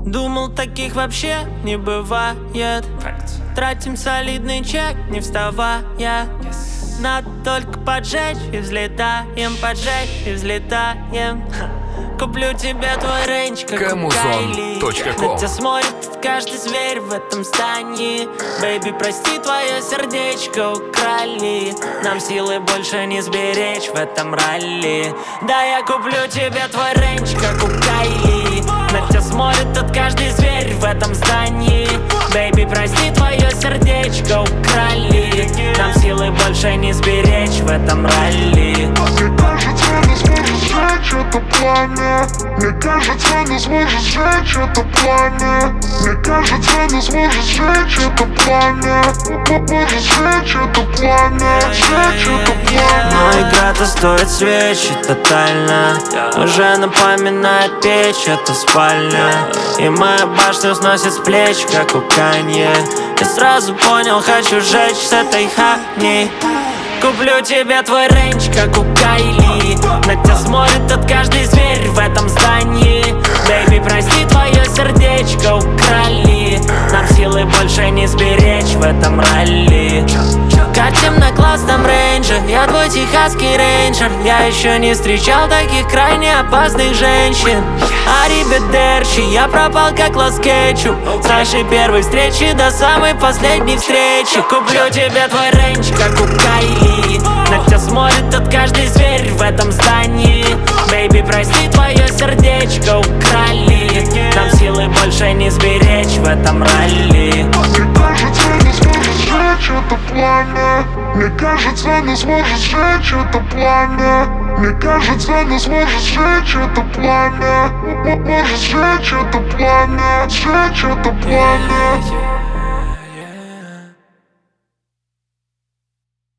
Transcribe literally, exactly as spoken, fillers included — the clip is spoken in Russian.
Думал, таких вообще не бывает. Тратим солидный чек, не вставая. Надо только поджечь и взлетаем, поджечь и взлетаем. Куплю тебе твой рейндж, как у Кайли. На тебя смотрит каждый зверь в этом здании. Бэйби, прости, твое сердечко украли. Нам силы больше не сберечь в этом ралли. Да, я куплю тебе твой рейндж, как у Кайли. На тебя смотрит тут каждый зверь в этом здании. Бэйби, прости, твое сердечко украли. Нам силы больше не сберечь в этом ралли. Мне кажется, не сможешь сжечь это пламя. Мне кажется, не сможешь сжечь это пламя. Мне кажется, не сможешь сжечь это пламя. Можешь сжечь это пламя, сжечь это пламя. Но игра-то стоит свечи тотально. Уже напоминает печь, это спальня. И моя башня сносит с плеч, как у Канье. Я сразу понял, хочу жечь с этой хани. Куплю тебе твой рейндж, как у Кайли. На тебя смотрит тут каждый зверь в этом здании. Бэйби, прости, твое сердечко украли. Нам силы больше не сберечь в этом ралли. Катим на классном рейнже, я твой техасский рейнджер. Я еще не встречал таких крайне опасных женщин. Ариведерчи, я пропал как Лас Кетчуп. С нашей первой встречи до самой последней встречи. Куплю тебе твой рейндж, как у Кайли. На тебя смотрит тут каждый зверь в этом здании. Бэйби, прости, твое сердечко украли. Нам силы больше не сберечь в этом ралли. Мне кажется, не сможешь сжечь это пламя. Мне кажется, не сможешь сжечь это пламя. Мне кажется, не сможешь сжечь это пламя. Можешь сжечь это пламя, сжечь это пламя.